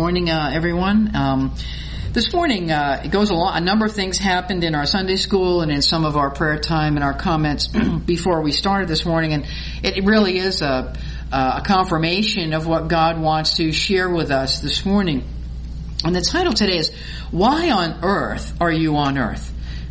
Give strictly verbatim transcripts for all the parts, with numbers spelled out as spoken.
morning, uh, everyone. Um, this morning, uh, it goes along. A number of things happened in our Sunday school and in some of our prayer time and our comments before we started this morning, and it really is a, a confirmation of what God wants to share with us this morning. And the title today is, Why on Earth Are You on Earth?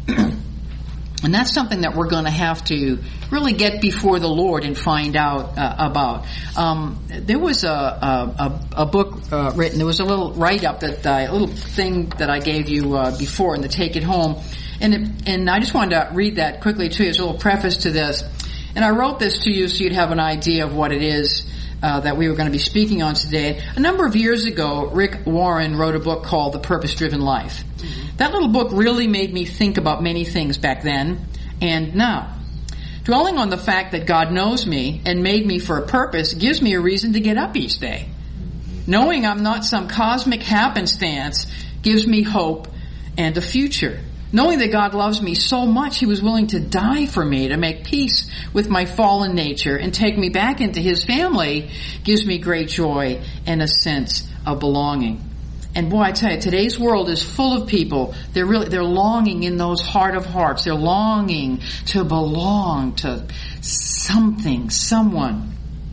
And that's something that we're going to have to really get before the Lord and find out uh, about. Um, there was a, a, a book uh, written. There was a little write-up, that I, a little thing that I gave you uh, before in the Take It Home. And, it, and I just wanted to read that quickly to you as a little preface to this. And I wrote this to you so you'd have an idea of what it is uh, that we were going to be speaking on today. A number of years ago, Rick Warren wrote a book called The Purpose-Driven Life. Mm-hmm. That little book really made me think about many things back then and now. Dwelling on the fact that God knows me and made me for a purpose gives me a reason to get up each day. Knowing I'm not some cosmic happenstance gives me hope and a future. Knowing that God loves me so much He was willing to die for me to make peace with my fallen nature and take me back into His family gives me great joy and a sense of belonging. And boy, I tell you, today's world is full of people. They're really, they're longing in those heart of hearts. They're longing to belong to something, someone.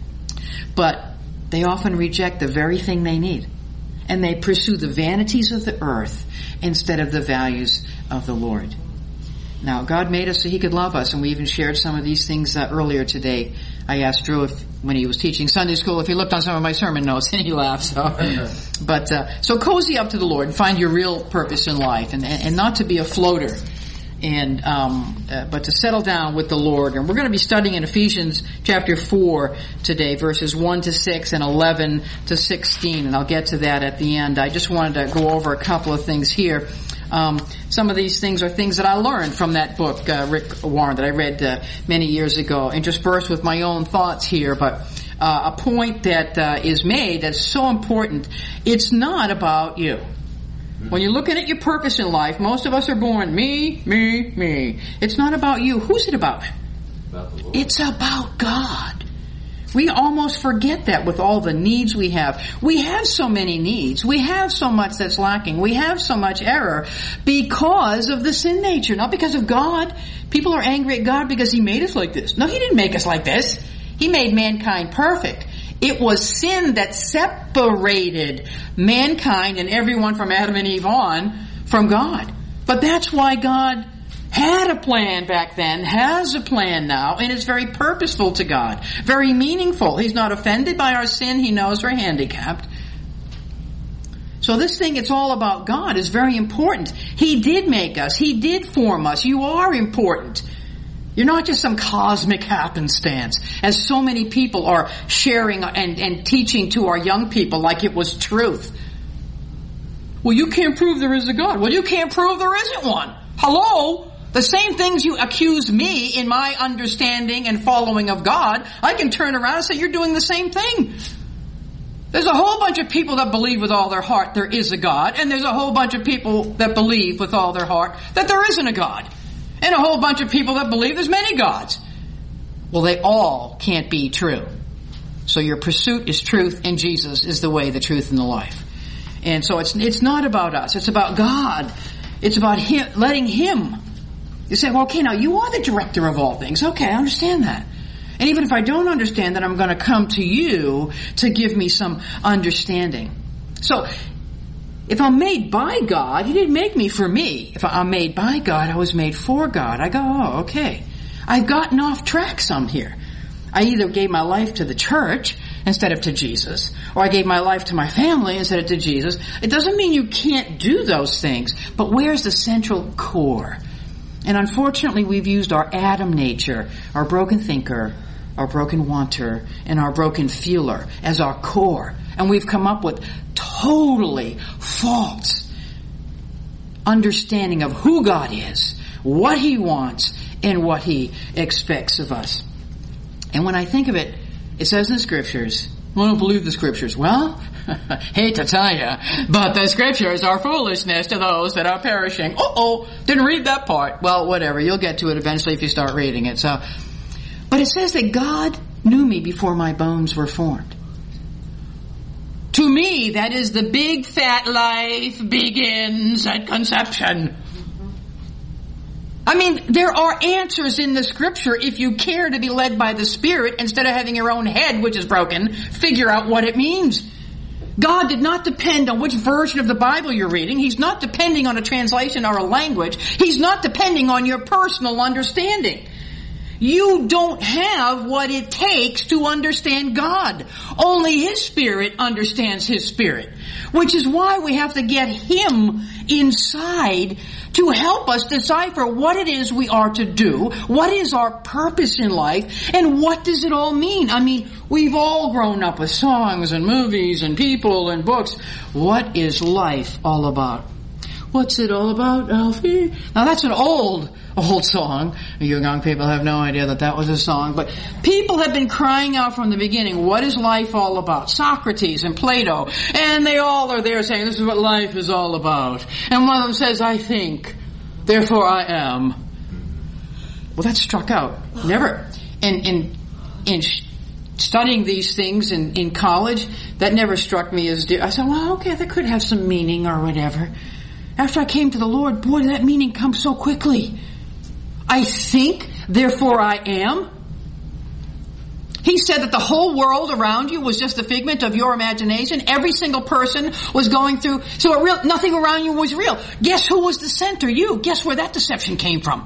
But they often reject the very thing they need. And they pursue the vanities of the earth instead of the values of the Lord. Now, God made us so He could love us, and we even shared some of these things uh, earlier today. I asked Drew if, when he was teaching Sunday school, if he looked on some of my sermon notes, and he laughed. So, but uh, so cozy up to the Lord and find your real purpose in life, and and, and not to be a floater, and um, uh, but to settle down with the Lord. And we're going to be studying in Ephesians chapter four today, verses one to six and eleven to sixteen, and I'll get to that at the end. I just wanted to go over a couple of things here. Um, some of these things are things that I learned from that book, uh, Rick Warren, that I read uh, many years ago, interspersed with my own thoughts here. But uh, a point that uh, is made that's so important, it's not about you. When you're looking at your purpose in life, most of us are born me, me, me. It's not about you. Who's it about? About the Lord. It's about God. We almost forget that with all the needs we have. We have so many needs. We have so much that's lacking. We have so much error because of the sin nature, not because of God. People are angry at God because He made us like this. No, He didn't make us like this. He made mankind perfect. It was sin that separated mankind and everyone from Adam and Eve on from God. But that's why God had a plan back then, has a plan now, and it's very purposeful to God, very meaningful. He's not offended by our sin. He knows we're handicapped. So this thing, it's all about God, is very important. He did make us. He did form us. You are important. You're not just some cosmic happenstance, as so many people are sharing and, and teaching to our young people like it was truth. Well, you can't prove there is a God. Well, you can't prove there isn't one. Hello? The same things you accuse me in my understanding and following of God, I can turn around and say you're doing the same thing. There's a whole bunch of people that believe with all their heart there is a God, and there's a whole bunch of people that believe with all their heart that there isn't a God, and a whole bunch of people that believe there's many gods. Well, they all can't be true. So your pursuit is truth, and Jesus is the way, the truth, and the life. And so it's it's not about us. It's about God. It's about Him, letting Him. You say, well, okay, now you are the director of all things. Okay, I understand that. And even if I don't understand that, I'm going to come to you to give me some understanding. So, if I'm made by God, He didn't make me for me. If I'm made by God, I was made for God. I go, oh, okay. I've gotten off track some here. I either gave my life to the church instead of to Jesus, or I gave my life to my family instead of to Jesus. It doesn't mean you can't do those things, but where's the central core? And unfortunately, we've used our Adam nature, our broken thinker, our broken wanter, and our broken feeler as our core. And we've come up with totally false understanding of who God is, what He wants, and what He expects of us. And when I think of it, it says in the Scriptures, well, I don't believe the Scriptures. Well, hate to tell you, but the Scriptures are foolishness to those that are perishing. Uh-oh, didn't read that part. Well, whatever, you'll get to it eventually if you start reading it. So, but it says that God knew me before my bones were formed. To To me, that is the big fat life begins at conception. I mean, there are answers in the scripture if you care to be led by the Spirit instead of having your own head, which is broken, figure out what it means. God did not depend on which version of the Bible you're reading. He's not depending on a translation or a language. He's not depending on your personal understanding. You don't have what it takes to understand God. Only His Spirit understands His Spirit. Which is why we have to get Him inside to help us decipher what it is we are to do, what is our purpose in life, and what does it all mean. I mean, we've all grown up with songs and movies and people and books. What is life all about? What's it all about, Alfie? Now that's an old, old song. You young people have no idea that that was a song. But people have been crying out from the beginning, what is life all about? Socrates and Plato. And they all are there saying, this is what life is all about. And one of them says, I think, therefore I am. Well, that struck out. Never. In, in, in studying these things in, in college, that never struck me as dear. I said, well, okay, that could have some meaning or whatever. After I came to the Lord, boy, did that meaning come so quickly. I think, therefore I am. He said that the whole world around you was just a figment of your imagination. Every single person was going through, so it real, nothing around you was real. Guess who was the center? You. Guess where that deception came from?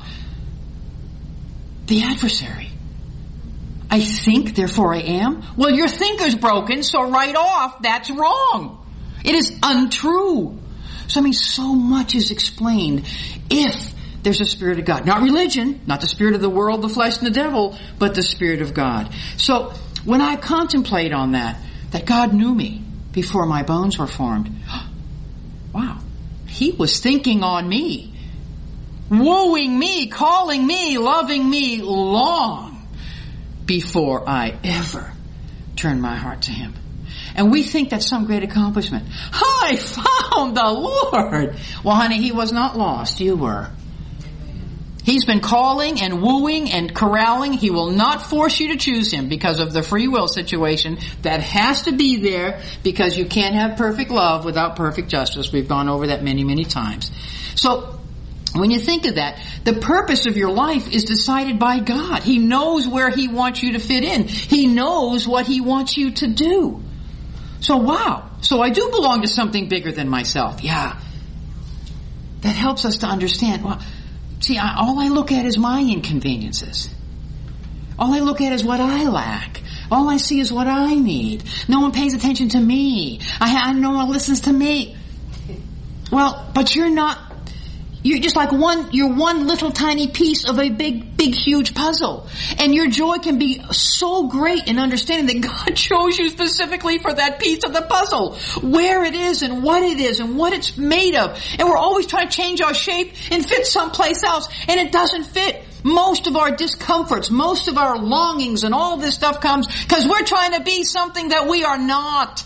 The adversary. I think, therefore I am. Well, your thinker's broken, so right off, that's wrong. It is untrue. So I mean, so much is explained if there's a Spirit of God. Not religion, not the spirit of the world, the flesh, and the devil, but the Spirit of God. So when I contemplate on that, that God knew me before my bones were formed, wow, He was thinking on me, wooing me, calling me, loving me long before I ever turned my heart to Him. And we think that's some great accomplishment. I found the Lord. Well, honey, He was not lost. You were. He's been calling and wooing and corralling. He will not force you to choose Him because of the free will situation. That has to be there because you can't have perfect love without perfect justice. We've gone over that many, many times. So, when you think of that, the purpose of your life is decided by God. He knows where He wants you to fit in. He knows what He wants you to do. So wow, so I do belong to something bigger than myself. Yeah. That helps us to understand. Well, see, I, all I look at is my inconveniences. All I look at is what I lack. All I see is what I need. No one pays attention to me. I, I no one listens to me. Well, but you're not, you're just like one, you're one little tiny piece of a big, big, huge puzzle. And your joy can be so great in understanding that God chose you specifically for that piece of the puzzle. Where it is and what it is and what it's made of. And we're always trying to change our shape and fit someplace else. And it doesn't fit. Most of our discomforts, most of our longings and all this stuff comes because we're trying to be something that we are not.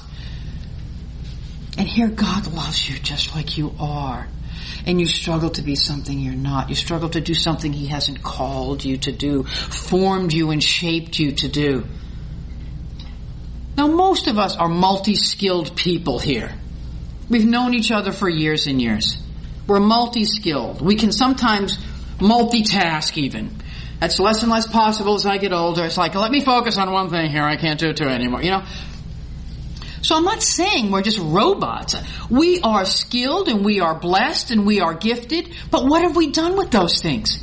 And here God loves you just like you are. And you struggle to be something you're not. You struggle to do something He hasn't called you to do, formed you and shaped you to do. Now, most of us are multi-skilled people here. We've known each other for years and years. We're multi-skilled. We can sometimes multitask even. That's less and less possible as I get older. It's like, let me focus on one thing here. I can't do two anymore, you know. So I'm not saying we're just robots. We are skilled and we are blessed and we are gifted. But what have we done with those things?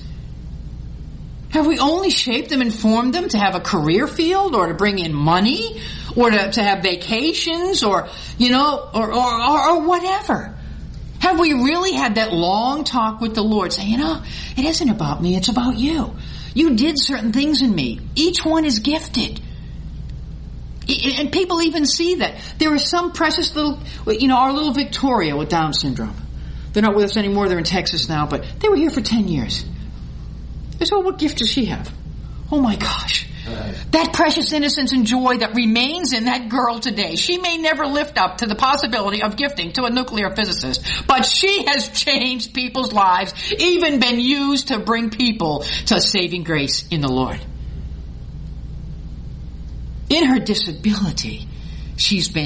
Have we only shaped them and formed them to have a career field or to bring in money or to, to have vacations or, you know, or, or, or, or whatever? Have we really had that long talk with the Lord saying, you know, it isn't about me, it's about you. You did certain things in me. Each one is gifted. And people even see that. There are some precious little, you know, our little Victoria with Down syndrome. They're not with us anymore. They're in Texas now, but they were here for ten years. They said, well, what gift does she have? Oh my gosh. That precious innocence and joy that remains in that girl today. She may never lift up to the possibility of gifting to a nuclear physicist, but she has changed people's lives, even been used to bring people to saving grace in the Lord. In her disability, she's been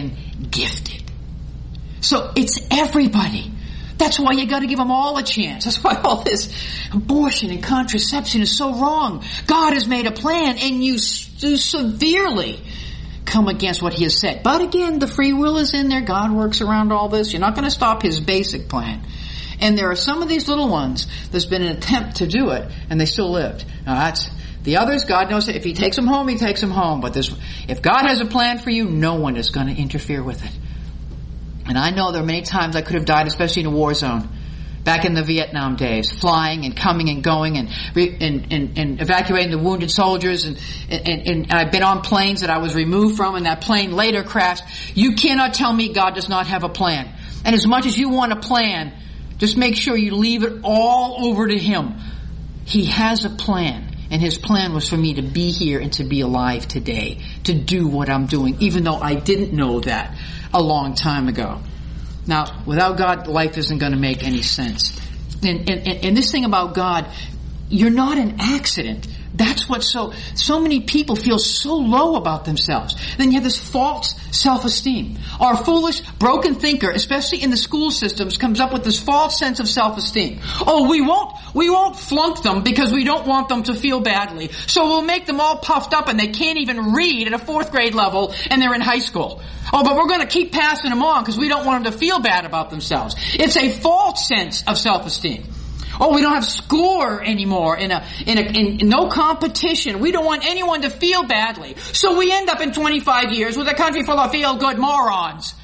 gifted. So it's everybody. That's why you got to give them all a chance. That's why all this abortion and contraception is so wrong. God has made a plan, and you, you severely come against what he has said. But again, the free will is in there. God works around all this. You're not going to stop his basic plan. And there are some of these little ones, there's been an attempt to do it, and they still lived. Now that's, the others, God knows that if he takes them home, he takes them home. But this, if God has a plan for you, no one is going to interfere with it. And I know there are many times I could have died, especially in a war zone. Back in the Vietnam days, flying and coming and going and re- and, and, and evacuating the wounded soldiers. And, and, and I've been on planes that I was removed from, and that plane later crashed. You cannot tell me God does not have a plan. And as much as you want a plan, just make sure you leave it all over to him. He has a plan. And his plan was for me to be here and to be alive today, to do what I'm doing, even though I didn't know that a long time ago. Now, without God, life isn't going to make any sense. And, and, and this thing about God, you're not an accident. That's what so, so many people feel so low about themselves. Then you have this false self-esteem. Our foolish, broken thinker, especially in the school systems, comes up with this false sense of self-esteem. Oh, we won't, we won't flunk them because we don't want them to feel badly. So we'll make them all puffed up and they can't even read at a fourth grade level and they're in high school. Oh, but we're going to keep passing them on because we don't want them to feel bad about themselves. It's a false sense of self-esteem. Oh, we don't have score anymore in a, in a, in, in no competition. We don't want anyone to feel badly. So we end up in twenty-five years with a country full of feel-good morons.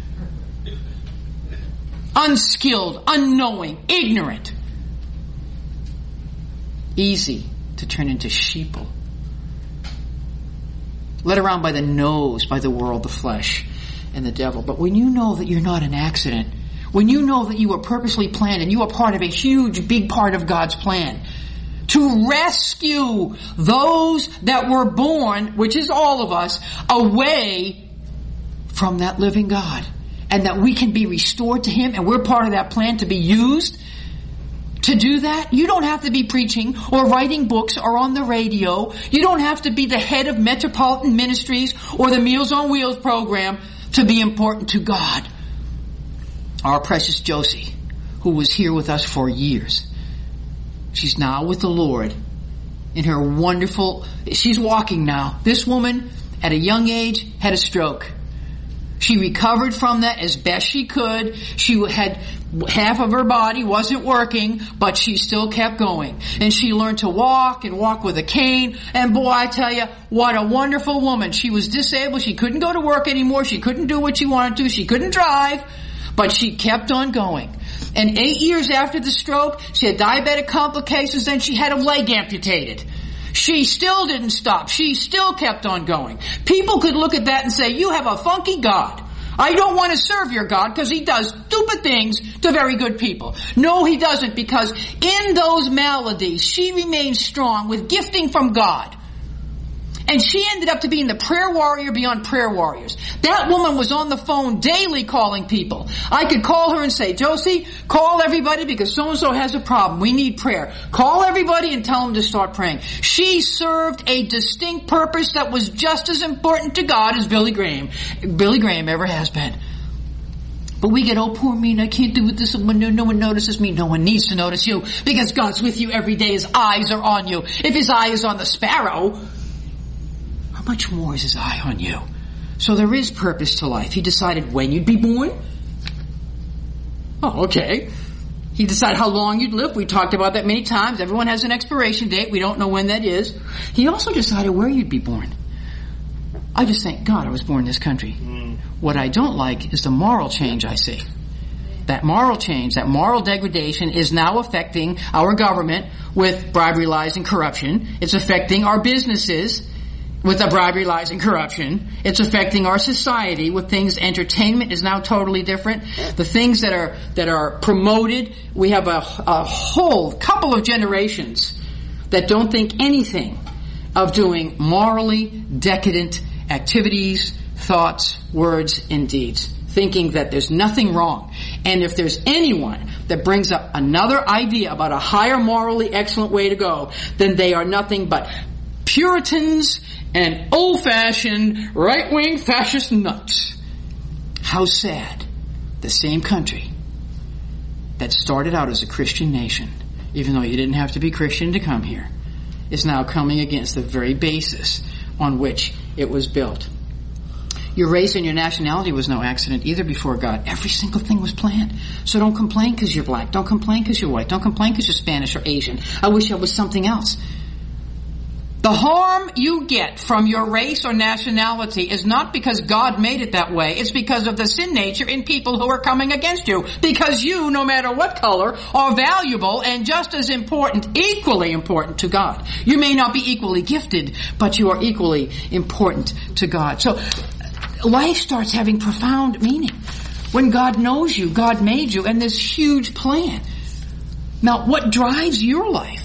Unskilled, unknowing, ignorant. Easy to turn into sheeple. Led around by the nose, by the world, the flesh, and the devil. But when you know that you're not an accident, when you know that you were purposely planned and you are part of a huge, big part of God's plan to rescue those that were born, which is all of us, away from that living God, and that we can be restored to him, and we're part of that plan to be used to do that. You don't have to be preaching or writing books or on the radio. You don't have to be the head of Metropolitan Ministries or the Meals on Wheels program to be important to God. Our precious Josie, who was here with us for years. She's now with the Lord in her wonderful, she's walking now. This woman, at a young age, had a stroke. She recovered from that as best she could. She had half of her body wasn't working, but she still kept going. And she learned to walk and walk with a cane. And boy, I tell you, what a wonderful woman. She was disabled. She couldn't go to work anymore. She couldn't do what she wanted to. She couldn't drive. But she kept on going. And eight years after the stroke, she had diabetic complications, and she had a leg amputated. She still didn't stop. She still kept on going. People could look at that and say, you have a funky God. I don't want to serve your God because he does stupid things to very good people. No, he doesn't, because in those maladies, she remained strong with gifting from God. And she ended up to being the prayer warrior beyond prayer warriors. That woman was on the phone daily calling people. I could call her and say, Josie, call everybody because so-and-so has a problem. We need prayer. Call everybody and tell them to start praying. She served a distinct purpose that was just as important to God as Billy Graham. Billy Graham ever has been. But we get, oh, poor me, and I can't do with this. No one notices me. No one needs to notice you because God's with you every day. His eyes are on you. If his eye is on the sparrow, how much more is his eye on you? So there is purpose to life. He decided when you'd be born. Oh, okay. He decided how long you'd live. We talked about that many times. Everyone has an expiration date. We don't know when that is. He also decided where you'd be born. I just thank God I was born in this country. Mm. What I don't like is the moral change I see. That moral change, that moral degradation is now affecting our government with bribery, lies, and corruption. It's affecting our businesses with the bribery, lies, and corruption. It's affecting our society with things. Entertainment is now totally different. The things that are that are promoted, we have a, a whole couple of generations that don't think anything of doing morally decadent activities, thoughts, words, and deeds, thinking that there's nothing wrong. And if there's anyone that brings up another idea about a higher morally excellent way to go, then they are nothing but Puritans and old-fashioned right-wing fascist nuts. How sad. The same country that started out as a Christian nation, even though you didn't have to be Christian to come here, is now coming against the very basis on which it was built. Your race and your nationality was no accident either before God. Every single thing was planned. So don't complain because you're black. Don't complain because you're white. Don't complain because you're Spanish or Asian. I wish I was something else. The harm you get from your race or nationality is not because God made it that way. It's because of the sin nature in people who are coming against you. Because you, no matter what color, are valuable and just as important, equally important to God. You may not be equally gifted, but you are equally important to God. So life starts having profound meaning when God knows you, God made you, and this huge plan. Now, what drives your life?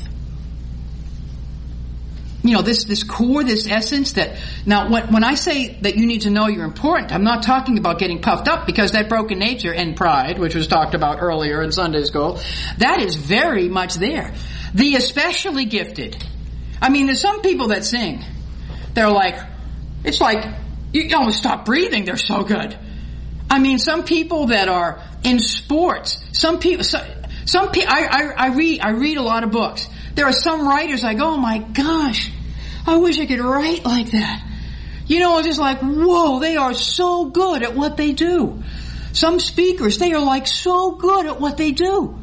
You know, this, this core, this essence that, now when, when I say that you need to know you're important, I'm not talking about getting puffed up, because that broken nature and pride, which was talked about earlier in Sunday school, that is very much there. The especially gifted. I mean, there's some people that sing. They're like, it's like, you almost stop breathing, they're so good. I mean, some people that are in sports, some people, some, some people, I, I, I read, I read a lot of books. There are some writers I go, oh my gosh, I wish I could write like that. You know, just like, whoa, they are so good at what they do. Some speakers, they are like so good at what they do.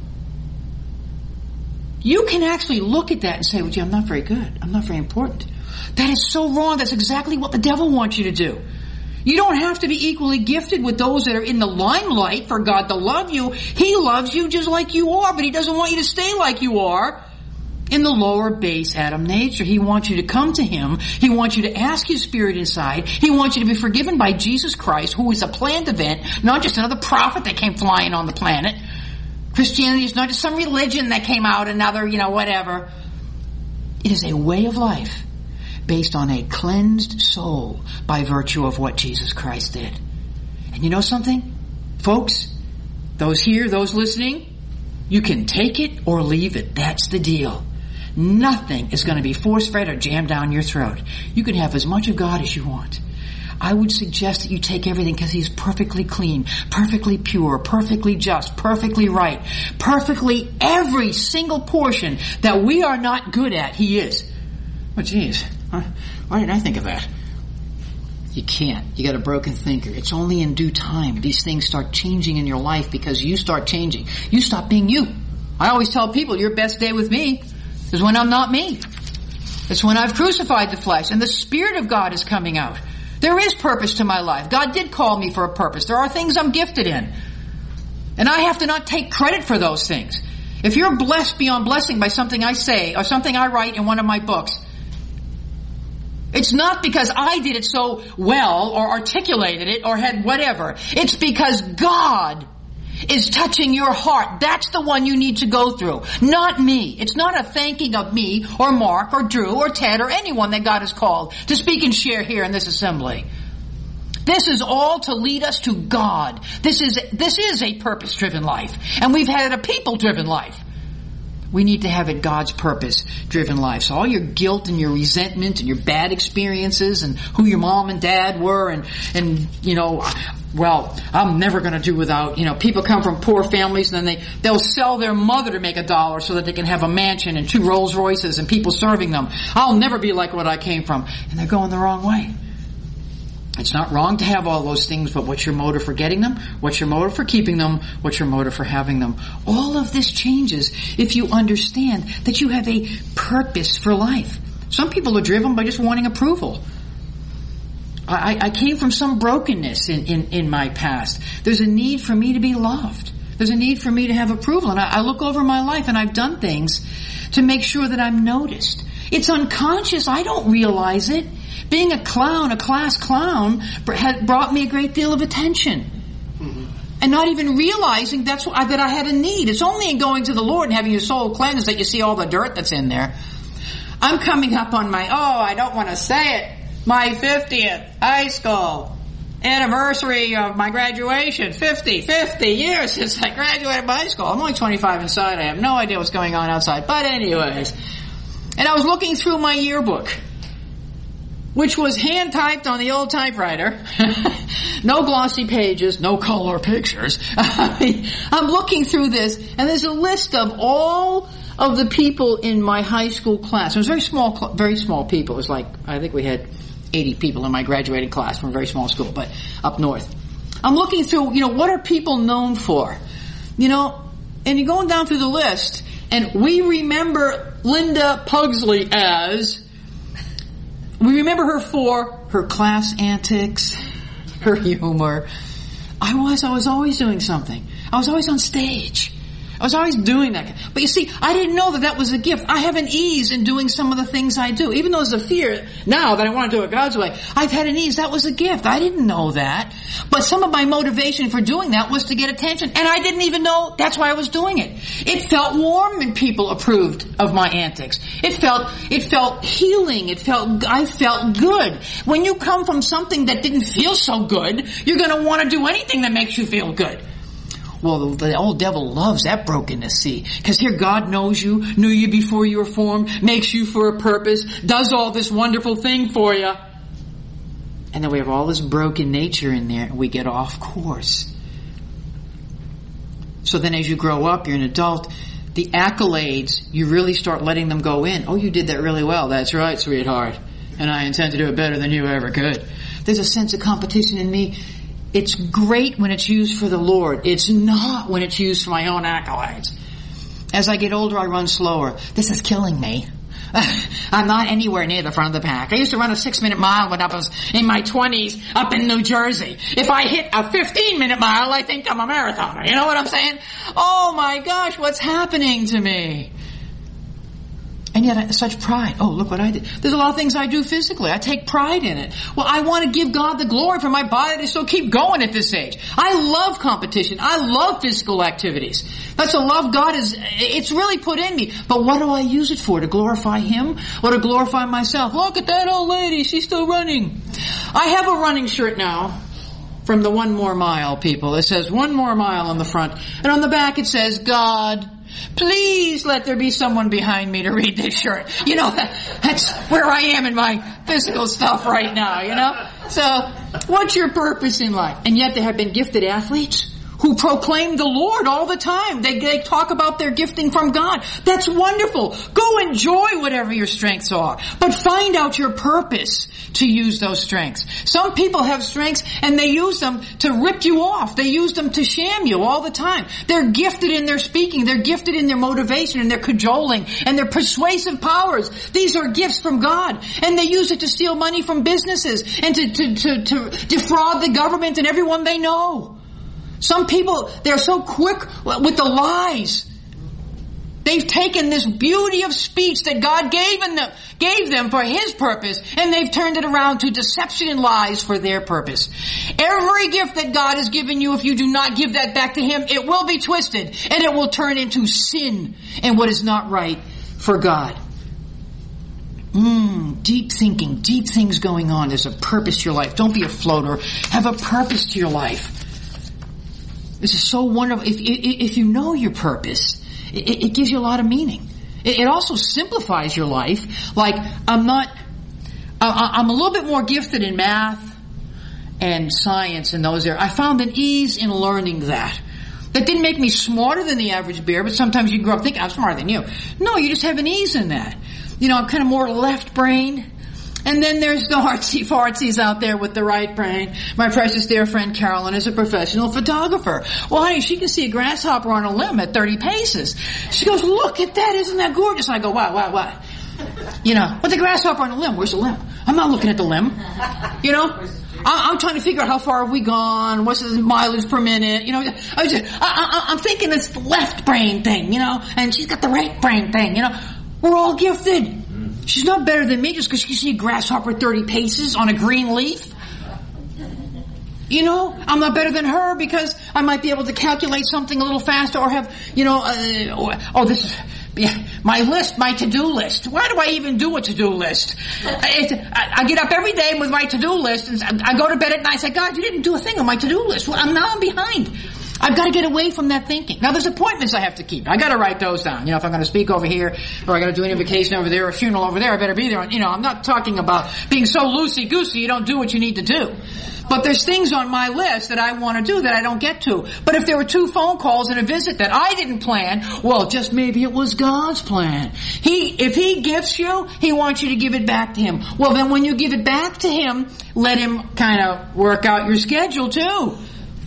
You can actually look at that and say, well, gee, I'm not very good. I'm not very important. That is so wrong. That's exactly what the devil wants you to do. You don't have to be equally gifted with those that are in the limelight for God to love you. He loves you just like you are, but He doesn't want you to stay like you are in the lower base Adam nature. He wants you to come to Him. He wants you to ask His Spirit inside. He wants you to be forgiven by Jesus Christ, who is a planned event, not just another prophet that came flying on the planet. Christianity is not just some religion that came out, another, you know, whatever. It is a way of life based on a cleansed soul by virtue of what Jesus Christ did. And you know something? Folks, those here, those listening, you can take it or leave it. That's the deal. Nothing is going to be force-fed or jammed down your throat. You can have as much of God as you want. I would suggest that you take everything because He's perfectly clean, perfectly pure, perfectly just, perfectly right, perfectly every single portion that we are not good at, He is. Oh, geez. Why didn't I think of that? You can't. You got a broken thinker. It's only in due time these things start changing in your life because you start changing. You stop being you. I always tell people your best day with me is when I'm not me. It's when I've crucified the flesh and the Spirit of God is coming out. There is purpose to my life. God did call me for a purpose. There are things I'm gifted in. And I have to not take credit for those things. If you're blessed beyond blessing by something I say or something I write in one of my books, it's not because I did it so well or articulated it or had whatever. It's because God is touching your heart. That's the one you need to go through. Not me. It's not a thanking of me or Mark or Drew or Ted or anyone that God has called to speak and share here in this assembly. This is all to lead us to God. This is, this is a purpose-driven life. And we've had a people-driven life. We need to have a God's purpose-driven life. So all your guilt and your resentment and your bad experiences and who your mom and dad were and, and, you know, well, I'm never going to do without, you know, people come from poor families and then they, they'll sell their mother to make a dollar so that they can have a mansion and two Rolls Royces and people serving them. I'll never be like what I came from. And they're going the wrong way. It's not wrong to have all those things, but what's your motive for getting them? What's your motive for keeping them? What's your motive for having them? All of this changes if you understand that you have a purpose for life. Some people are driven by just wanting approval. I, I came from some brokenness in, in, in my past. There's a need for me to be loved. There's a need for me to have approval. And I, I look over my life and I've done things to make sure that I'm noticed. It's unconscious. I don't realize it. Being a clown, a class clown, had brought me a great deal of attention. Mm-hmm. And not even realizing that's what I, that I had a need. It's only in going to the Lord and having your soul cleansed that you see all the dirt that's in there. I'm coming up on my, oh, I don't want to say it, my fiftieth high school anniversary of my graduation. fifty, fifty years since I graduated from high school. I'm only twenty-five inside. I have no idea what's going on outside. But anyways. And I was looking through my yearbook. which was hand typed on the old typewriter. No glossy pages, no color pictures. I'm looking through this, and there's a list of all of the people in my high school class. It was very small, very small people. It was like, I think we had eighty people in my graduating class from a very small school, but up north. I'm looking through, you know, what are people known for? You know, and you're going down through the list, and we remember Linda Pugsley as, we remember her for her class antics, her humor. I was, I was always doing something. I was always on stage. I was always doing that. But you see, I didn't know that that was a gift. I have an ease in doing some of the things I do. Even though there's a fear now that I want to do it God's way, I've had an ease. That was a gift. I didn't know that. But some of my motivation for doing that was to get attention. And I didn't even know that's why I was doing it. It felt warm when people approved of my antics. It felt, it felt healing. It felt, I felt good. When you come from something that didn't feel so good, you're going to want to do anything that makes you feel good. Well, the, the old devil loves that brokenness, see. Because here God knows you, knew you before you were formed, makes you for a purpose, does all this wonderful thing for you. And then we have all this broken nature in there, and we get off course. So then as you grow up, you're an adult, the accolades, you really start letting them go in. Oh, you did that really well. That's right, sweetheart. And I intend to do it better than you ever could. There's a sense of competition in me. It's great when it's used for the Lord. It's not when it's used for my own accolades. As I get older, I run slower. This is killing me. I'm not anywhere near the front of the pack. I used to run a six-minute mile when I was in my twenties up in New Jersey. If I hit a fifteen-minute mile, I think I'm a marathoner. You know what I'm saying? Oh my gosh, what's happening to me? And yet, I, such pride. Oh, look what I did. There's a lot of things I do physically. I take pride in it. Well, I want to give God the glory for my body to still keep going at this age. I love competition. I love physical activities. That's a love God is, it's really put in me. But what do I use it for? To glorify Him? Or to glorify myself? Look at that old lady. She's still running. I have a running shirt now from the One More Mile people. It says One More Mile on the front. And on the back it says, God, please let there be someone behind me to read this shirt. You know, that, that's where I am in my physical stuff right now, you know? So, what's your purpose in life? And yet there have been gifted athletes who proclaim the Lord all the time. They, they talk about their gifting from God. That's wonderful. Go enjoy whatever your strengths are. But find out your purpose to use those strengths. Some people have strengths and they use them to rip you off. They use them to sham you all the time. They're gifted in their speaking. They're gifted in their motivation and their cajoling and their persuasive powers. These are gifts from God. And they use it to steal money from businesses and to, to, to, to defraud the government and everyone they know. Some people, they're so quick with the lies. They've taken this beauty of speech that God gave them, gave them for His purpose, and they've turned it around to deception and lies for their purpose. Every gift that God has given you, if you do not give that back to Him, it will be twisted, and it will turn into sin and what is not right for God. Mmm, deep thinking, deep things going on. There's a purpose to your life. Don't be a floater. Have a purpose to your life. This is so wonderful. If, if you know your purpose, it, it gives you a lot of meaning. It, it also simplifies your life. Like, I'm not, I'm a little bit more gifted in math and science and those there. I found an ease in learning that. That didn't make me smarter than the average bear, but sometimes you grow up thinking, I'm smarter than you. No, you just have an ease in that. You know, I'm kind of more left-brained. And then there's the artsy fartsies out there with the right brain. My precious dear friend Carolyn is a professional photographer. Well, honey, she can see a grasshopper on a limb at thirty paces. She goes, look at that, isn't that gorgeous? And I go, wow, wow, wow. You know, but the grasshopper on a limb, where's the limb? I'm not looking at the limb. You know? I'm trying to figure out how far have we gone, what's the mileage per minute, you know. I just, I, I, I'm thinking it's the left brain thing, you know, and she's got the right brain thing, you know. We're all gifted. She's not better than me just because she can see a grasshopper thirty paces on a green leaf. You know, I'm not better than her because I might be able to calculate something a little faster or have, you know, uh, oh, this is yeah, my list, my to-do list. Why do I even do a to-do list? It, I, I get up every day with my to-do list and I go to bed at night and say, God, you didn't do a thing on my to-do list. Well, I'm now I'm behind. I've got to get away from that thinking. Now there's appointments I have to keep. I got to write those down. You know, if I'm going to speak over here, or I got to do an invocation over there, or a funeral over there, I better be there. You know, I'm not talking about being so loosey-goosey you don't do what you need to do. But there's things on my list that I want to do that I don't get to. But if there were two phone calls and a visit that I didn't plan, well, just maybe it was God's plan. He, if He gifts you, He wants you to give it back to Him. Well, then when you give it back to Him, let Him kind of work out your schedule too.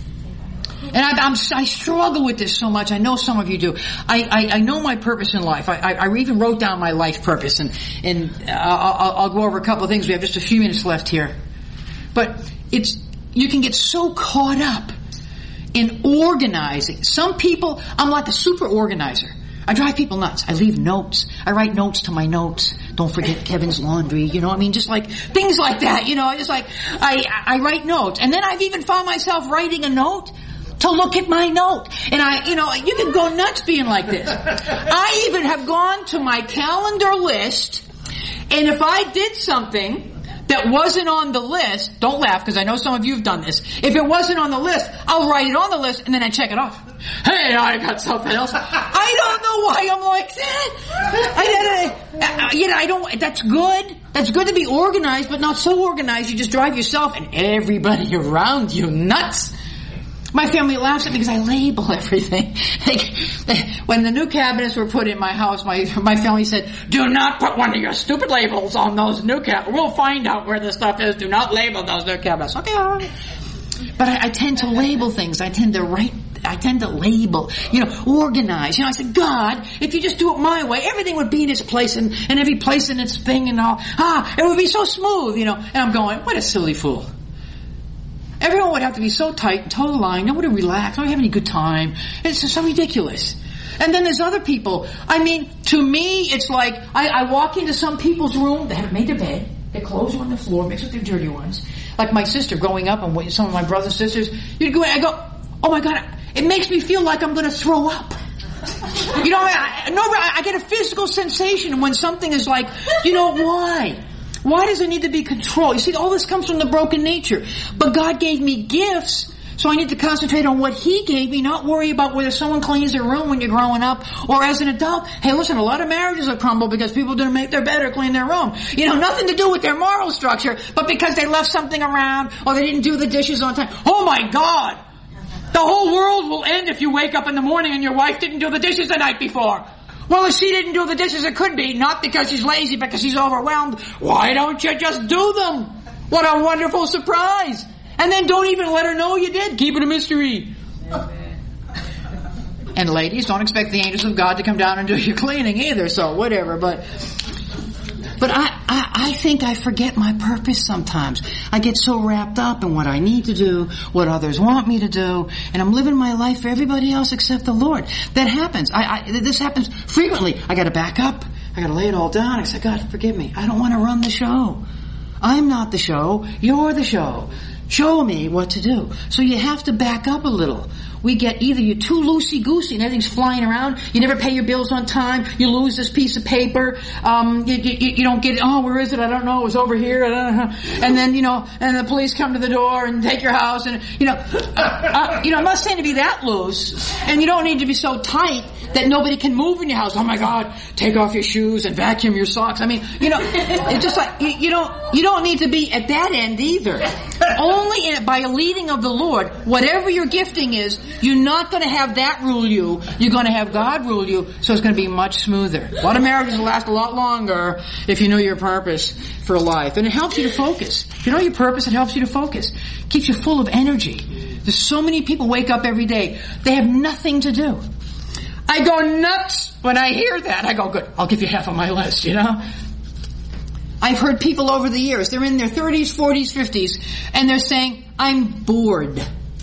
And I, I'm, I struggle with this so much. I know some of you do. I, I, I know my purpose in life. I, I, I even wrote down my life purpose, and, and I'll, I'll go over a couple of things. We have just a few minutes left here. But it's, you can get so caught up in organizing. Some people, I'm like a super organizer. I drive people nuts. I leave notes. I write notes to my notes. Don't forget Kevin's laundry. You know, I mean, just like things like that. You know, I just like, I, I write notes. And then I've even found myself writing a note to look at my note. And I, you know, you can go nuts being like this. I even have gone to my calendar list, and if I did something that wasn't on the list, don't laugh because I know some of you have done this. If it wasn't on the list, I'll write it on the list and then I check it off. Hey, I got something else. I don't know why I'm like that. I, I, I, you know, I don't, that's good. That's good to be organized, but not so organized you just drive yourself and everybody around you nuts. My family laughs at me because I label everything. Like, when the new cabinets were put in my house, my my family said, "Do not put one of your stupid labels on those new cabinets. We'll find out where the stuff is. Do not label those new cabinets." Okay, all right. But I, I tend to label things. I tend to write. I tend to label. You know, organize. You know, I said, God, if you just do it my way, everything would be in its place, and, and every place in its thing, and all. Ah, it would be so smooth. You know, and I'm going, what a silly fool. Everyone would have to be so tight and total line. Nobody would relax. Nobody have any good time. It's just so ridiculous. And then there's other people. I mean, to me, it's like I, I walk into some people's room. They haven't made their bed. Their clothes are on the floor mixed with their dirty ones. Like my sister growing up, and some of my brothers and sisters. You'd go. I go. Oh my God! It makes me feel like I'm going to throw up. You know, I, no, I get a physical sensation when something is like, you know, why? Why does it need to be control? You see, all this comes from the broken nature. But God gave me gifts, so I need to concentrate on what He gave me, not worry about whether someone cleans their room when you're growing up or as an adult. Hey, listen, a lot of marriages have crumbled because people didn't make their bed or clean their room. You know, nothing to do with their moral structure, but because they left something around or they didn't do the dishes on time. Oh my God! The whole world will end if you wake up in the morning and your wife didn't do the dishes the night before. Well, if she didn't do the dishes, it could be not because she's lazy, because she's overwhelmed. Why don't you just do them? What a wonderful surprise. And then don't even let her know you did. Keep it a mystery. Amen. And ladies, don't expect the angels of God to come down and do your cleaning either, so whatever. But but I, I, I think I forget my purpose sometimes. I get so wrapped up in what I need to do, what others want me to do, and I'm living my life for everybody else except the Lord. That happens. I, I this happens frequently. I got to back up. I got to lay it all down. I say, God, forgive me. I don't want to run the show. I'm not the show. You're the show. Show me what to do. So you have to back up a little. We get either you're too loosey-goosey and everything's flying around. You never pay your bills on time. You lose this piece of paper. Um, you, you, you don't get it. Oh, where is it? I don't know. It was over here. I don't know. And then, you know, and the police come to the door and take your house. And, you know, uh, uh, you know, I'm not saying to be that loose. And you don't need to be so tight that nobody can move in your house. Oh my God, take off your shoes and vacuum your socks. I mean, you know, it's just like, you, you don't, you don't need to be at that end either. Only in, by a leading of the Lord, whatever your gifting is, you're not going to have that rule you. You're going to have God rule you, so it's going to be much smoother. A lot of marriages will last a lot longer if you know your purpose for life. And it helps you to focus. If you know your purpose, it helps you to focus. It keeps you full of energy. There's so many people wake up every day. They have nothing to do. I go nuts when I hear that. I go, good, I'll give you half of my list, you know. I've heard people over the years, they're in their thirties, forties, fifties, and they're saying, I'm bored.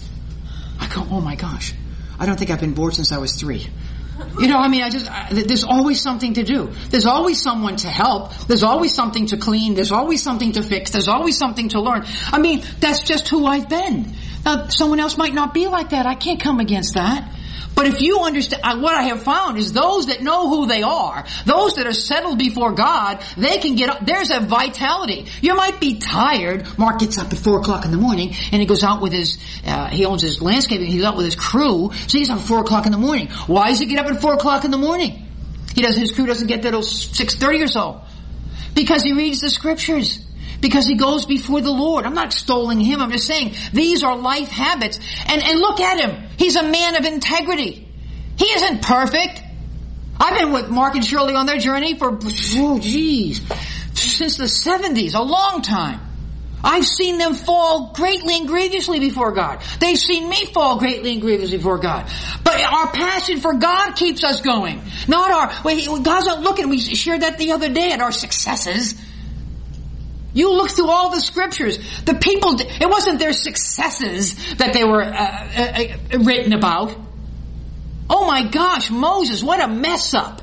I go, oh my gosh, I don't think I've been bored since I was three. You know, I mean, I just, I, there's always something to do. There's always someone to help. There's always something to clean. There's always something to fix. There's always something to learn. I mean, that's just who I've been. Now, someone else might not be like that. I can't come against that. But if you understand, what I have found is those that know who they are, those that are settled before God, they can get up. There's a vitality. You might be tired. Mark gets up at four o'clock in the morning and he goes out with his, uh, he owns his landscaping, he's out with his crew, so he's up at four o'clock in the morning. Why does he get up at four o'clock in the morning? He doesn't, his crew doesn't get there till six thirty or so. Because he reads the scriptures. Because he goes before the Lord. I'm not extolling him. I'm just saying these are life habits. And, and look at him. He's a man of integrity. He isn't perfect. I've been with Mark and Shirley on their journey for, oh geez, since the seventies, a long time. I've seen them fall greatly and grievously before God. They've seen me fall greatly and grievously before God. But our passion for God keeps us going. Not our, well, God's not looking, we shared that the other day, at our successes. You look through all the scriptures. The people, it wasn't their successes that they were uh, uh, written about. Oh my gosh, Moses, what a mess up.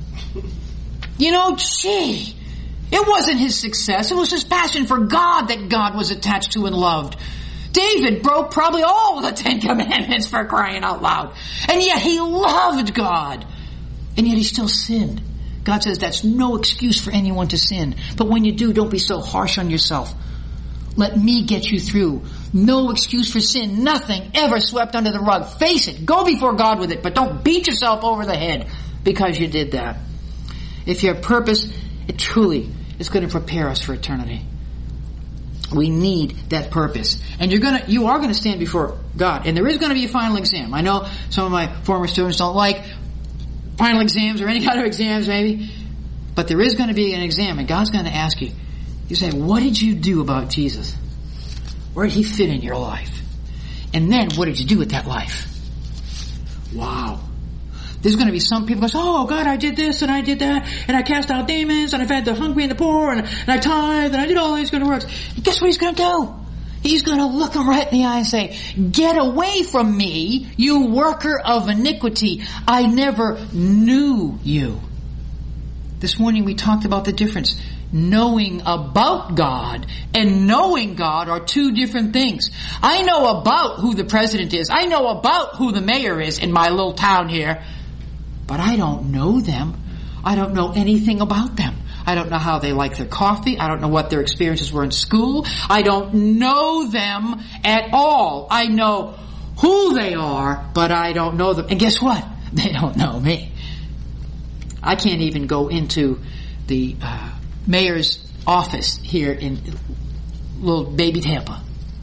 You know, gee, it wasn't his success. It was his passion for God that God was attached to and loved. David broke probably all the Ten Commandments, for crying out loud. And yet he loved God. And yet he still sinned. God says that's no excuse for anyone to sin. But when you do, don't be so harsh on yourself. Let me get you through. No excuse for sin. Nothing ever swept under the rug. Face it. Go before God with it. But don't beat yourself over the head because you did that. If your purpose, it truly is going to prepare us for eternity. We need that purpose. And you're gonna, you are going to stand before God. And there is going to be a final exam. I know some of my former students don't like final exams or any kind of exams maybe. But there is going to be an exam and God's going to ask you. You say, what did you do about Jesus? Where did he fit in your life? And then what did you do with that life? Wow. There's going to be some people who go, oh God, I did this and I did that and I cast out demons and I fed the hungry and the poor and, and I tithed and I did all these good works. And guess what he's going to do? He's going to look them right in the eye and say, get away from me, you worker of iniquity. I never knew you. This morning we talked about the difference. Knowing about God and knowing God are two different things. I know about who the president is. I know about who the mayor is in my little town here. But I don't know them. I don't know anything about them. I don't know how they like their coffee. I don't know what their experiences were in school. I don't know them at all. I know who they are, but I don't know them. And guess what? They don't know me. I can't even go into the uh, mayor's office here in little baby Tampa.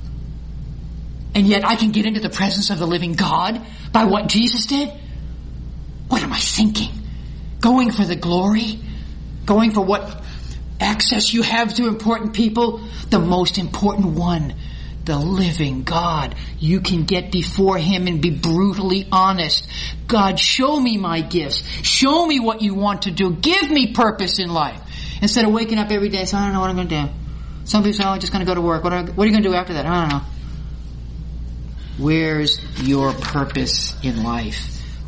And yet I can get into the presence of the living God by what Jesus did? What am I thinking? Going for the glory? Going for what access you have to important people? The most important one, the living God. You can get before him and be brutally honest. God, show me my gifts. Show me what you want to do. Give me purpose in life. Instead of waking up every day and saying, I don't know what I'm going to do. Some people say, oh, I'm just going to go to work. What are, what are you going to do after that? I don't know. Where's your purpose in life?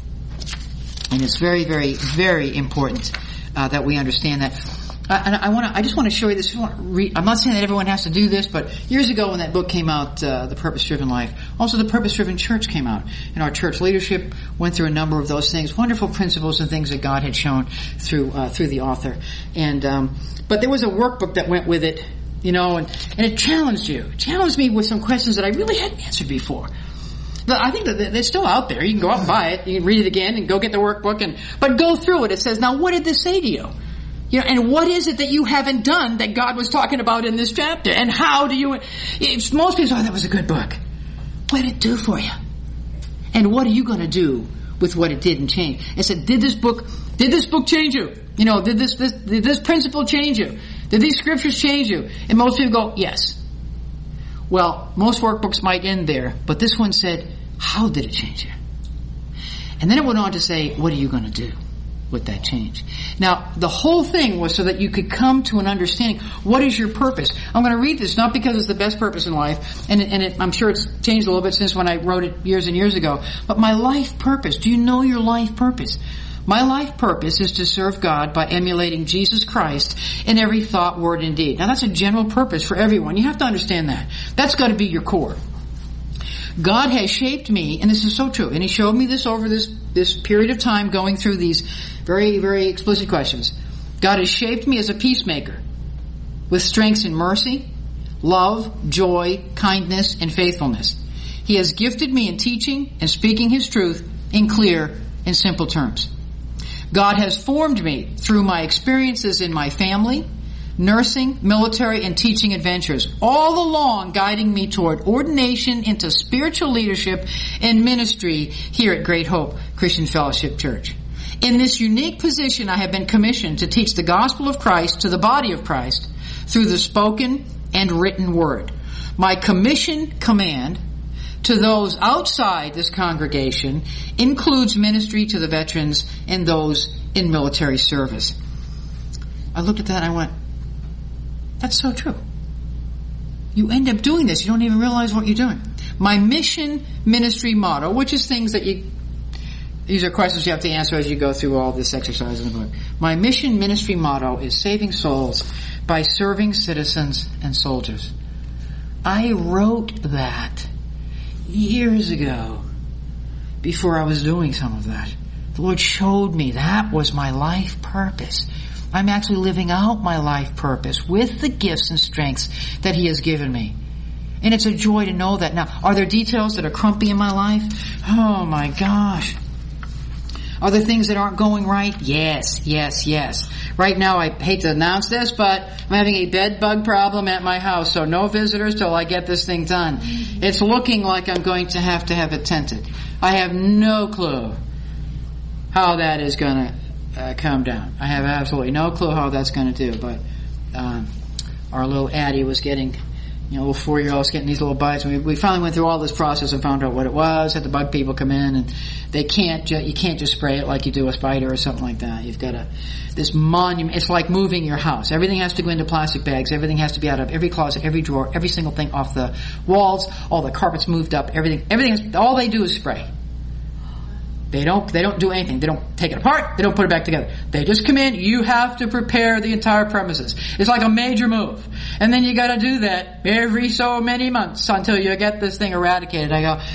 And it's very, very, very important uh, that we understand that. Uh, and I want to, I just want to show you this. I'm not saying that everyone has to do this, but years ago when that book came out, uh, The Purpose-Driven Life, also The Purpose-Driven Church came out. And our church leadership went through a number of those things, wonderful principles and things that God had shown through, uh, through the author. And, um, but there was a workbook that went with it, you know, and, and it challenged you. It challenged me with some questions that I really hadn't answered before. But I think that they're still out there. You can go out and buy it. You can read it again and go get the workbook and, but go through it. It says, now what did this say to you? You know, and what is it that you haven't done that God was talking about in this chapter? And how do you, if most people say, oh, that was a good book. What did it do for you? And what are you going to do with what it didn't change? It said, did this book, did this book change you? You know, did this, this, did this principle change you? Did these scriptures change you? And most people go, yes. Well, most workbooks might end there, but this one said, how did it change you? And then it went on to say, what are you going to do with that change? Now, the whole thing was so that you could come to an understanding, what is your purpose? I'm going to read this, not because it's the best purpose in life, and, and it, I'm sure it's changed a little bit since when I wrote it years and years ago, but my life purpose. Do you know your life purpose? My life purpose is to serve God by emulating Jesus Christ in every thought, word, and deed. Now, that's a general purpose for everyone. You have to understand that. That's got to be your core. God has shaped me, and this is so true, and He showed me this over this, this period of time going through these very, very explicit questions. God has shaped me as a peacemaker with strengths in mercy, love, joy, kindness, and faithfulness. He has gifted me in teaching and speaking His truth in clear and simple terms. God has formed me through my experiences in my family, nursing, military, and teaching adventures, all along guiding me toward ordination into spiritual leadership and ministry here at Great Hope Christian Fellowship Church. In this unique position, I have been commissioned to teach the gospel of Christ to the body of Christ through the spoken and written word. My commission command to those outside this congregation includes ministry to the veterans and those in military service. I looked at that and I went, that's so true. You end up doing this. You don't even realize what you're doing. My mission ministry motto, which is things that you, these are questions you have to answer as you go through all this exercise in the book. My mission ministry motto is saving souls by serving citizens and soldiers. I wrote that years ago before I was doing some of that. The Lord showed me that was my life purpose. I'm actually living out my life purpose with the gifts and strengths that He has given me. And it's a joy to know that. Now, are there details that are crumpy in my life? Oh my gosh. Are there things that aren't going right? Yes, yes, yes. Right now, I hate to announce this, but I'm having a bed bug problem at my house, so no visitors till I get this thing done. It's looking like I'm going to have to have it tented. I have no clue how that is going to uh, come down. I have absolutely no clue how that's going to do, but um, our little Addie was getting, you know, little four-year-olds getting these little bites. And we, we finally went through all this process and found out what it was. Had the bug people come in, and they can't. Ju- you can't just spray it like you do a spider or something like that. You've got to this monument. It's like moving your house. Everything has to go into plastic bags. Everything has to be out of every closet, every drawer, every single thing off the walls. All the carpets moved up. Everything. Everything. Is, all they do is spray. They don't. They don't do anything. They don't take it apart. They don't put it back together. They just come in. You have to prepare the entire premises. It's like a major move, and then you got to do that every so many months until you get this thing eradicated. I go.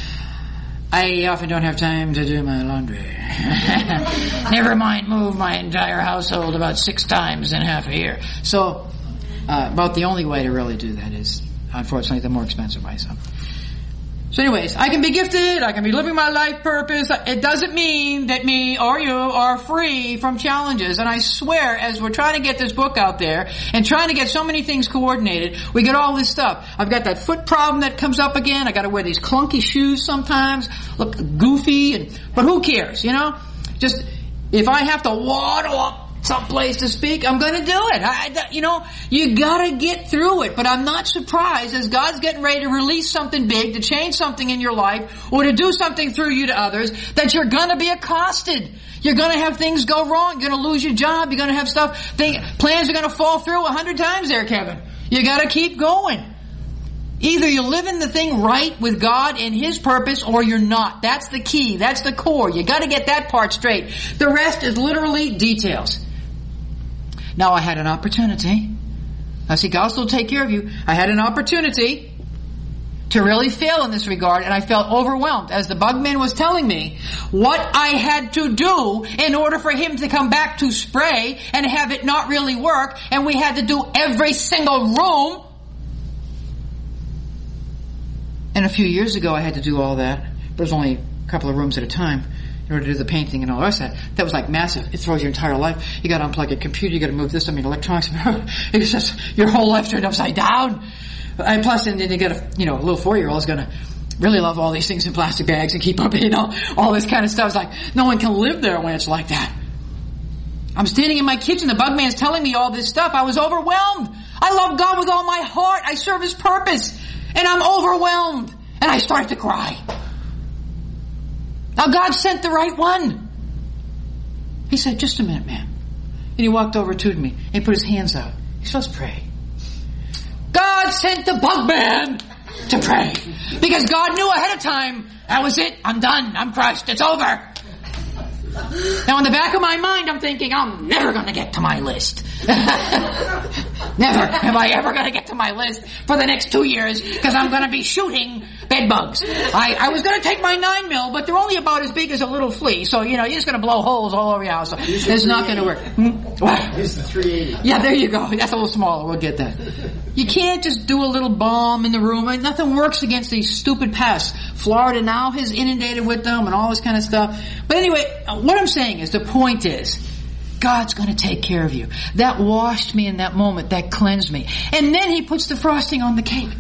I often don't have time to do my laundry. Never mind move my entire household about six times in half a year. So, uh, about the only way to really do that is, unfortunately, the more expensive way. So. So anyways, I can be gifted, I can be living my life purpose. It doesn't mean that me or you are free from challenges. And I swear, as we're trying to get this book out there and trying to get so many things coordinated, we get all this stuff. I've got that foot problem that comes up again. I got to wear these clunky shoes sometimes, look goofy, and but who cares, you know? Just if I have to waddle up someplace to speak, I'm going to do it. I, you know, you got to get through it. But I'm not surprised as God's getting ready to release something big, to change something in your life, or to do something through you to others, that you're going to be accosted. You're going to have things go wrong. You're going to lose your job. You're going to have stuff. Thing, plans are going to fall through a hundred times there, Kevin. You got to keep going. Either you're living the thing right with God and His purpose, or you're not. That's the key. That's the core. You got to get that part straight. The rest is literally details. Now, I had an opportunity. Now, see, God will take care of you. I had an opportunity to really fail in this regard, and I felt overwhelmed as the bugman was telling me what I had to do in order for him to come back to spray and have it not really work, and we had to do every single room. And a few years ago, I had to do all that. But it was only a couple of rooms at a time in order to do the painting and all the rest of that. That was like massive. It throws your entire life. You got to unplug a computer. You got to move this. I mean, electronics. It's just your whole life turned upside down. And plus, then you got a you know a little four year old is going to really love all these things in plastic bags and keep up, you know, all this kind of stuff. It's like no one can live there when it's like that. I'm standing in my kitchen. The bug man's telling me all this stuff. I was overwhelmed. I love God with all my heart. I serve His purpose, and I'm overwhelmed. And I started to cry. Now God sent the right one. He said, just a minute, man. And he walked over to me and put his hands out. He said, let's pray. God sent the bug man to pray. Because God knew ahead of time, that was it. I'm done. I'm crushed. It's over. Now in the back of my mind I'm thinking, I'm never going to get to my list. Never am I ever going to get to my list for the next two years because I'm going to be shooting bed bugs. I, I was going to take my nine mil, but they're only about as big as a little flea, so you know you're just going to blow holes all over your house. So it's not going to work. Hmm? Use the three eighty. Yeah, there you go. That's a little smaller. We'll get that. You can't just do a little bomb in the room. I mean, nothing works against these stupid pests. Florida now is inundated with them and all this kind of stuff. But anyway, what I'm saying is, the point is, God's going to take care of you. That washed me in that moment. That cleansed me. And then He puts the frosting on the cake.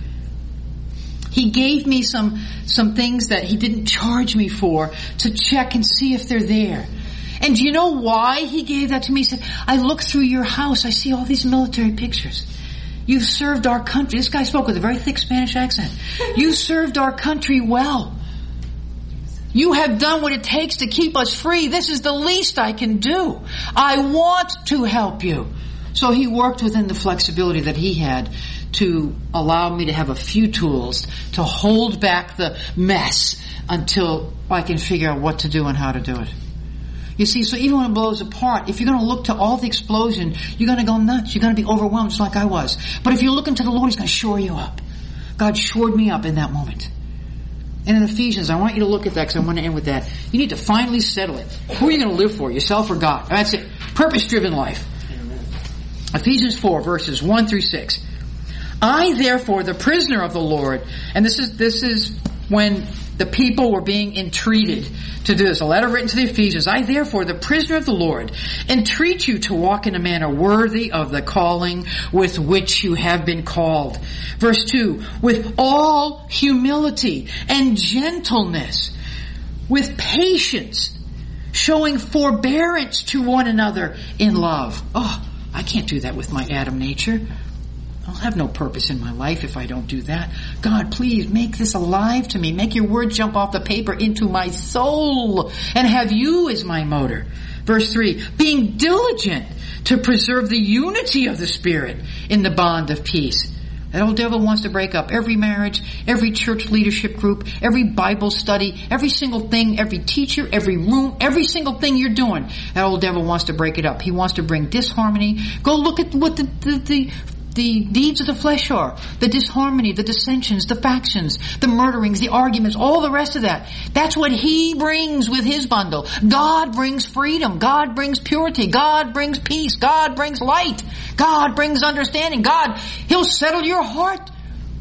He gave me some, some things that He didn't charge me for to check and see if they're there. And do you know why He gave that to me? He said, I look through your house. I see all these military pictures. You've served our country. This guy spoke with a very thick Spanish accent. You served our country well. You have done what it takes to keep us free. This is the least I can do. I want to help you. So He worked within the flexibility that He had to allow me to have a few tools to hold back the mess until I can figure out what to do and how to do it. You see, so even when it blows apart, if you're going to look to all the explosion, you're going to go nuts. You're going to be overwhelmed just like I was. But if you're looking to the Lord, He's going to shore you up. God shored me up in that moment. And in Ephesians, I want you to look at that because I want to end with that. You need to finally settle it. Who are you going to live for, yourself or God? That's it. Purpose-driven life. Amen. Ephesians four, verses one through six. I, therefore, the prisoner of the Lord, and this is this is when the people were being entreated to do this. A letter written to the Ephesians. I, therefore, the prisoner of the Lord, entreat you to walk in a manner worthy of the calling with which you have been called. Verse two, with all humility and gentleness, with patience, showing forbearance to one another in love. Oh, I can't do that with my Adam nature. I'll have no purpose in my life if I don't do that. God, please make this alive to me. Make your word jump off the paper into my soul and have you as my motor. Verse three, being diligent to preserve the unity of the Spirit in the bond of peace. That old devil wants to break up every marriage, every church leadership group, every Bible study, every single thing, every teacher, every room, every single thing you're doing. That old devil wants to break it up. He wants to bring disharmony. Go look at what the, the, the The deeds of the flesh are. The disharmony, the dissensions, the factions, the murderings, the arguments, all the rest of that. That's what he brings with his bundle. God brings freedom. God brings purity. God brings peace. God brings light. God brings understanding. God, He'll settle your heart.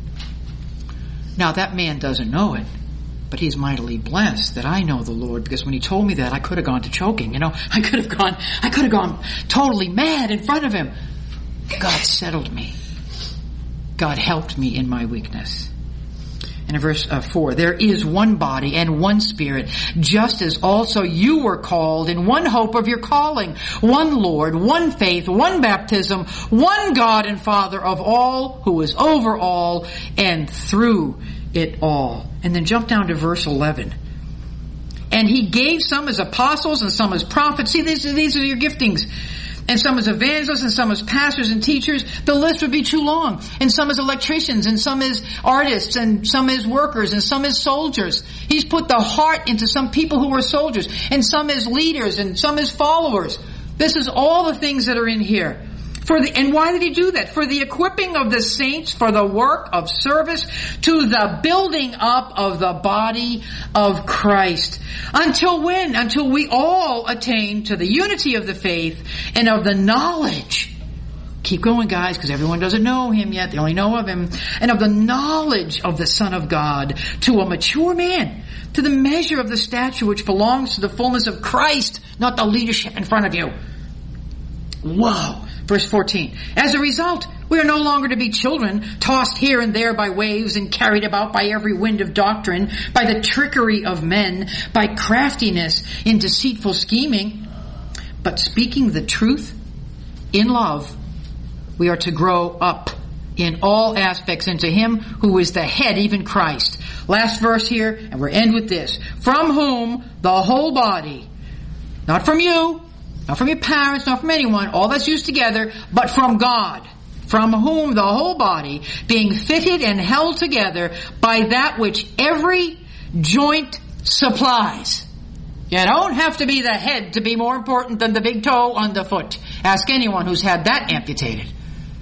Now that man doesn't know it, but he's mightily blessed that I know the Lord, because when He told me that, I could have gone to choking. You know, I could have gone, I could have gone totally mad in front of Him. God settled me. God helped me in my weakness. And in verse uh, four, there is one body and one Spirit, just as also you were called in one hope of your calling, one Lord, one faith, one baptism, one God and Father of all, who is over all and through it all. And then jump down to verse eleven. And He gave some as apostles and some as prophets. See, these, these are your giftings. And some as evangelists, and some as pastors and teachers. The list would be too long. And some as electricians, and some as artists, and some as workers, and some as soldiers. He's put the heart into some people who were soldiers, and some as leaders, and some as followers. This is all the things that are in here. For the, and why did He do that? For the equipping of the saints, for the work of service, to the building up of the body of Christ. Until when? Until we all attain to the unity of the faith and of the knowledge. Keep going, guys, because everyone doesn't know Him yet. They only know of Him. And of the knowledge of the Son of God, to a mature man, to the measure of the stature which belongs to the fullness of Christ, not the leadership in front of you. Whoa. Verse fourteen. As a result, we are no longer to be children, tossed here and there by waves and carried about by every wind of doctrine, by the trickery of men, by craftiness in deceitful scheming. But speaking the truth in love, we are to grow up in all aspects into Him who is the head, even Christ. Last verse here, and we'll end with this. From whom the whole body, not from you, not from your parents, not from anyone, all that's used together, but from God, from whom the whole body, being fitted and held together by that which every joint supplies. You don't have to be the head to be more important than the big toe on the foot. Ask anyone who's had that amputated.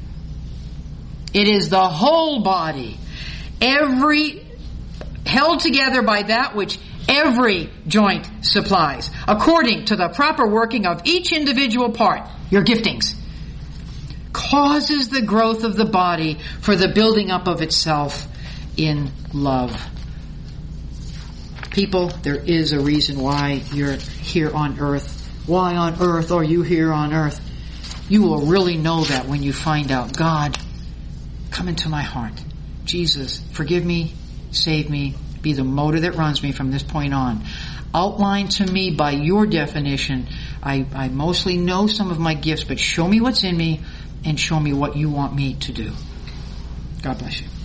It is the whole body, every held together by that which every joint supplies, according to the proper working of each individual part, your giftings, causes the growth of the body for the building up of itself in love. People, there is a reason why you're here on earth. Why on earth are you here on earth? You will really know that when you find out, God, come into my heart. Jesus, forgive me, save me, be the motor that runs me from this point on. Outline to me by your definition. I, I mostly know some of my gifts, but show me what's in me and show me what you want me to do. God bless you.